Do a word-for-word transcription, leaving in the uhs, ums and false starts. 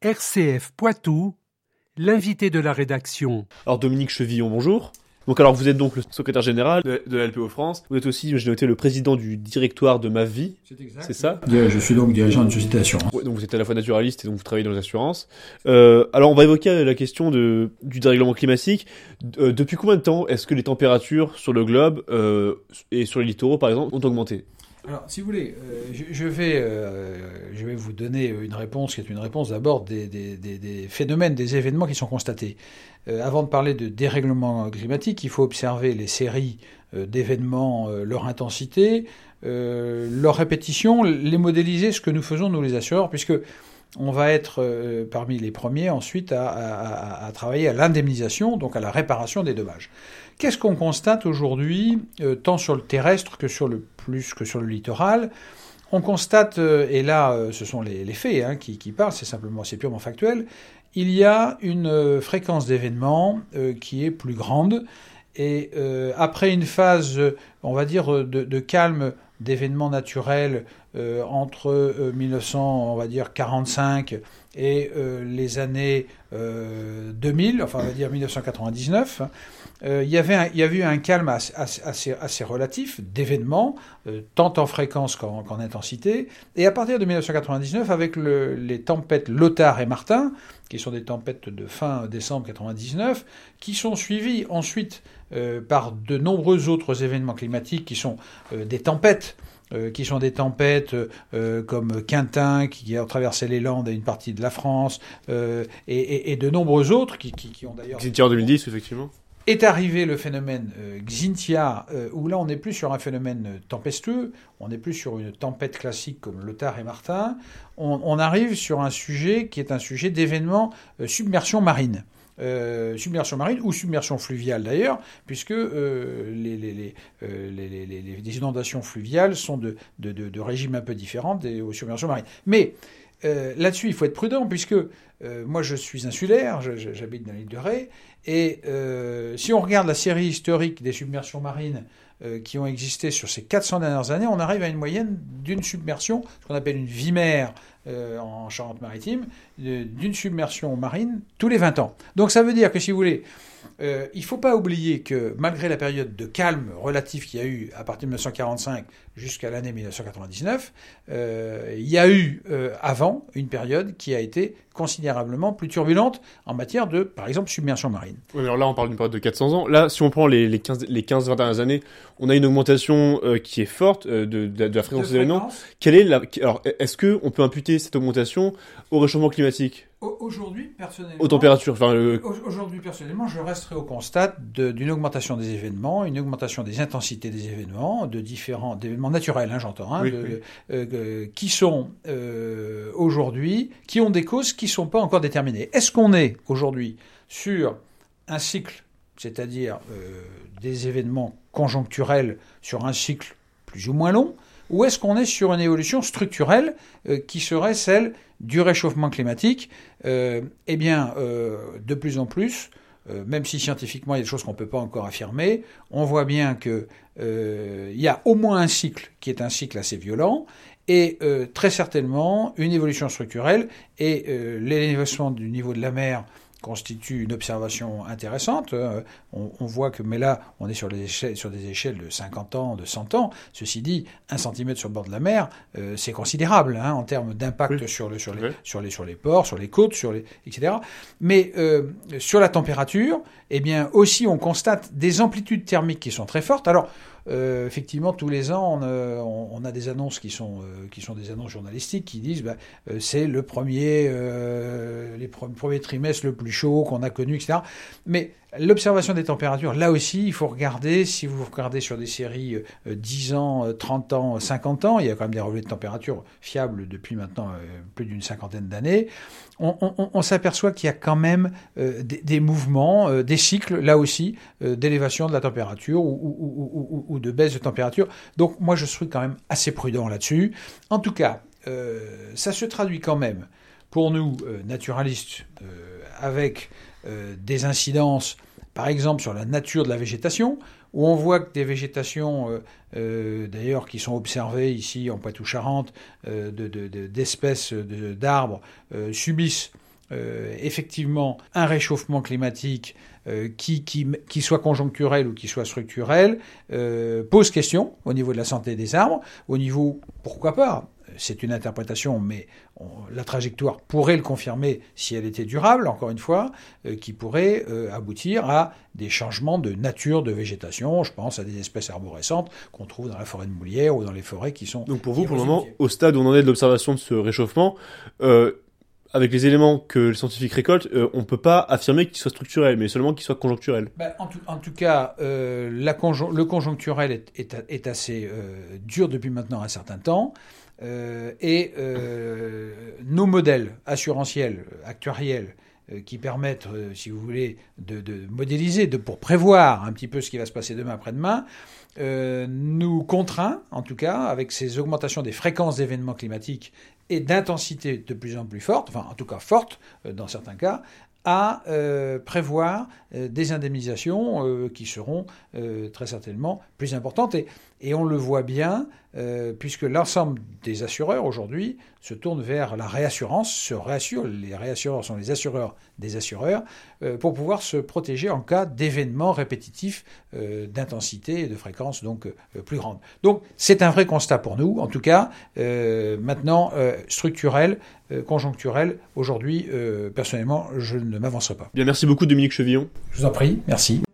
R C F Poitou, l'invité de la rédaction. Alors Dominique Chevillon, bonjour. Donc alors vous êtes donc le secrétaire général de, de la L P O France. Vous êtes aussi, j'ai noté, le président du directoire de Ma Vie. C'est exact. C'est ça ? Je suis donc dirigeant d'une société d'assurance. Ouais, donc vous êtes à la fois naturaliste et donc vous travaillez dans les assurances. Euh, alors on va évoquer la question de, du dérèglement climatique. Euh, depuis combien de temps est-ce que les températures sur le globe euh, et sur les littoraux par exemple ont augmenté ? Alors, si vous voulez, euh, je, je, vais, euh, je vais vous donner une réponse qui est une réponse d'abord des, des, des, des phénomènes, des événements qui sont constatés. Euh, avant de parler de dérèglement climatique, il faut observer les séries euh, d'événements, euh, leur intensité, euh, leur répétition, les modéliser, ce que nous faisons, nous les assureurs, puisque on va être euh, parmi les premiers ensuite à, à, à travailler à l'indemnisation, donc à la réparation des dommages. Qu'est-ce qu'on constate aujourd'hui, euh, tant sur le terrestre que sur le plus que sur le littoral ? On constate, euh, et là euh, ce sont les, les faits hein, qui, qui parlent, c'est simplement, c'est purement factuel, il y a une euh, fréquence d'événements euh, qui est plus grande, et euh, après une phase, on va dire, de, de calme d'événements naturels euh, entre euh, mille neuf cents, on va dire, quarante-cinq et euh, les années euh, deux mille, enfin on va dire mille neuf cent quatre-vingt-dix-neuf, euh, il y avait un, il y avait eu un calme assez, assez, assez relatif d'événements, euh, tant en fréquence qu'en, qu'en intensité, et à partir de mille neuf cent quatre-vingt-dix-neuf, avec le, les tempêtes Lothar et Martin, qui sont des tempêtes de fin décembre quatre-vingt-dix-neuf, qui sont suivies ensuite euh, par de nombreux autres événements climatiques qui sont euh, des tempêtes, Euh, qui sont des tempêtes euh, comme Quintin, qui a traversé les Landes et une partie de la France, euh, et, et, et de nombreux autres qui, qui, qui ont d'ailleurs... Xynthia en deux mille dix, effectivement. Est arrivé le phénomène euh, Xynthia, euh, où là on n'est plus sur un phénomène tempestueux, on n'est plus sur une tempête classique comme Lothar et Martin, on, on arrive sur un sujet qui est un sujet d'événement euh, submersion marine. Euh, submersion marine ou submersion fluviale d'ailleurs, puisque euh, les, les, les, euh, les, les, les, les inondations fluviales sont de, de, de, de régimes un peu différents des aux submersions marines. Mais euh, là-dessus, il faut être prudent, puisque euh, moi je suis insulaire, je, je, j'habite dans l'île de Ré, et euh, si on regarde la série historique des submersions marines euh, qui ont existé sur ces quatre cents dernières années, on arrive à une moyenne d'une submersion, ce qu'on appelle une vimère, Euh, en Charente-Maritime, d'une submersion marine tous les vingt ans. Donc ça veut dire que, si vous voulez, euh, il ne faut pas oublier que malgré la période de calme relatif qu'il y a eu à partir de mille neuf cent quarante-cinq jusqu'à l'année mille neuf cent quatre-vingt-dix-neuf, euh, il y a eu euh, avant une période qui a été considérablement plus turbulente en matière de, par exemple, submersion marine. Oui, alors là, on parle d'une période de quatre cents ans. Là, si on prend les, les quinze, les quinze vingt dernières années, on a une augmentation euh, qui est forte euh, de, de, de la fréquence des événements. Quelle est la, alors, est-ce que on peut imputer cette augmentation au réchauffement climatique ? Aujourd'hui, personnellement... Aux températures, enfin... Le... Aujourd'hui, personnellement, je resterai au constat de, d'une augmentation des événements, une augmentation des intensités des événements, de différents... d'événements naturels, hein, j'entends, hein, oui, de, oui. Euh, euh, qui sont euh, aujourd'hui, qui ont des causes qui ne sont pas encore déterminées. Est-ce qu'on est aujourd'hui sur un cycle, c'est-à-dire euh, des événements conjoncturels sur un cycle plus ou moins long, ou est-ce qu'on est sur une évolution structurelle euh, qui serait celle du réchauffement climatique ? euh, Eh bien, euh, de plus en plus, euh, même si scientifiquement il y a des choses qu'on ne peut pas encore affirmer, on voit bien qu'il euh, y a au moins un cycle qui est un cycle assez violent, et euh, très certainement une évolution structurelle, et euh, l'élévation du niveau de la mer constitue une observation intéressante. On, on voit que, mais là, on est sur, les échelles, sur des échelles de cinquante ans, de cent ans. Ceci dit, un centimètre sur le bord de la mer, euh, c'est considérable hein, en termes d'impact oui. sur, le, sur, les, oui. sur, les, sur les ports, sur les côtes, sur les, et cetera. Mais euh, sur la température, eh bien, aussi, on constate des amplitudes thermiques qui sont très fortes. Alors, Euh, effectivement, tous les ans, on, euh, on a des annonces qui sont, euh, qui sont des annonces journalistiques qui disent bah, euh, c'est le premier, euh, les pre- premier trimestre le plus chaud qu'on a connu, et cetera. Mais l'observation des températures, là aussi, il faut regarder, si vous regardez sur des séries euh, dix ans, trente ans, cinquante ans, il y a quand même des relevés de température fiables depuis maintenant euh, plus d'une cinquantaine d'années, on, on, on s'aperçoit qu'il y a quand même euh, des, des mouvements, euh, des cycles, là aussi, euh, d'élévation de la température ou, ou, ou, ou, ou de baisse de température. Donc moi, je suis quand même assez prudent là-dessus. En tout cas, euh, ça se traduit quand même, pour nous, euh, naturalistes, euh, avec euh, des incidences, par exemple, sur la nature de la végétation, où on voit que des végétations, euh, euh, d'ailleurs, qui sont observées ici en Poitou-Charentes, euh, de, de, de, d'espèces de, d'arbres, euh, subissent euh, effectivement un réchauffement climatique euh, qui, qui, qui soit conjoncturel ou qui soit structurel euh, pose question au niveau de la santé des arbres, au niveau, pourquoi pas, c'est une interprétation, mais on, la trajectoire pourrait le confirmer si elle était durable, encore une fois, euh, qui pourrait euh, aboutir à des changements de nature de végétation. Je pense à des espèces arborescentes qu'on trouve dans la forêt de Moulière ou dans les forêts qui sont... Donc pour vous, pour le moment, au stade où on en est de l'observation de ce réchauffement, euh, avec les éléments que les scientifiques récoltent, euh, on ne peut pas affirmer qu'il soit structurel, mais seulement qu'il soit conjoncturel. Ben, en, tout, en tout cas, euh, la conjon- le conjoncturel est, est, est assez euh, dur depuis maintenant un certain temps. Euh, et euh, nos modèles assurantiels, actuariels, euh, qui permettent, euh, si vous voulez, de, de modéliser, de, pour prévoir un petit peu ce qui va se passer demain après-demain, euh, nous contraint, en tout cas, avec ces augmentations des fréquences d'événements climatiques et d'intensité de plus en plus forte, enfin en tout cas forte euh, dans certains cas, à euh, prévoir euh, des indemnisations euh, qui seront euh, très certainement plus importantes. Et, et on le voit bien, euh, puisque l'ensemble des assureurs aujourd'hui se tournent vers la réassurance, se réassurent, les réassureurs sont les assureurs des assureurs, euh, pour pouvoir se protéger en cas d'événements répétitifs euh, d'intensité et de fréquence donc euh, plus grande. Donc c'est un vrai constat pour nous, en tout cas, euh, maintenant euh, structurel, euh, conjoncturel. Aujourd'hui, euh, personnellement, je ne m'avancerai pas. Bien, merci beaucoup Dominique Chevillon. Je vous en prie, merci.